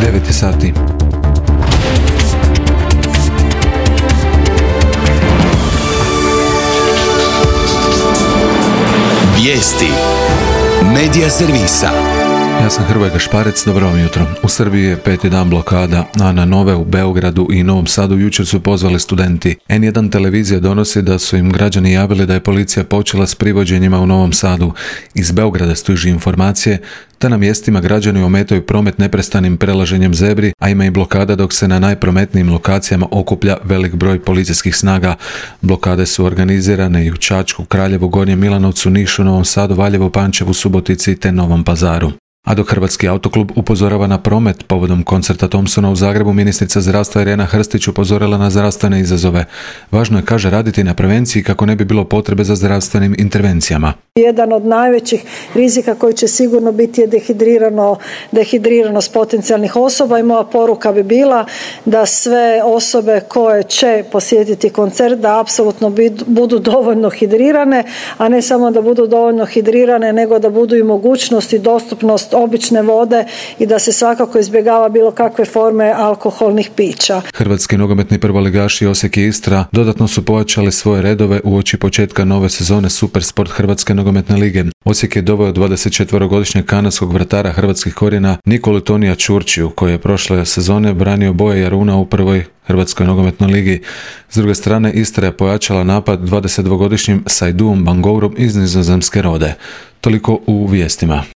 9 sati. Vijesti Medija servisa. Ja sam Hrvoje Gašparec, dobro vam jutro. U Srbiji je 5. dan blokada, a na nove u Beogradu i Novom Sadu jučer su pozvali studenti. N1 televizija donosi da su im građani javili da je policija počela s privođenjima u Novom Sadu. Iz Beograda stižu informacije da na mjestima građani ometaju promet neprestanim prelaženjem zebri, a ima i blokada dok se na najprometnijim lokacijama okuplja velik broj policijskih snaga. Blokade su organizirane i u Čačku, Kraljevu, Gornjem Milanovcu, Nišu, Novom Sadu, Valjevu, Pančevu, Subotici te Novom Pazaru. A dok Hrvatski autoklub upozorava na promet povodom koncerta Thompsona u Zagrebu, ministrica zdravstva Irena Hrstić upozorila na zdravstvene izazove. Važno je, kaže, raditi na prevenciji kako ne bi bilo potrebe za zdravstvenim intervencijama. Jedan od najvećih rizika koji će sigurno biti je dehidriranost potencijalnih osoba i moja poruka bi bila da sve osobe koje će posjetiti koncert da apsolutno budu dovoljno hidrirane, a ne samo da budu dovoljno hidrirane nego da budu i mogućnost i dostupnost obične vode i da se svakako izbjegava bilo kakve forme alkoholnih pića. Hrvatski nogometni prvoligaši Osijek i Istra dodatno su pojačali svoje redove uoči početka nove sezone Supersport Hrvatske nogometne lige. Osijek je doveo 24-godišnjeg kanadskog vratara hrvatskih korijena Nikolu Tonija Ćurčiju, koji je prošle sezone branio boje Jaruna u prvoj Hrvatskoj nogometnoj ligi. S druge strane, Istra je pojačala napad 22-godišnjim Saiduom Bangourom iz nizozemske Rode. Toliko u vijestima.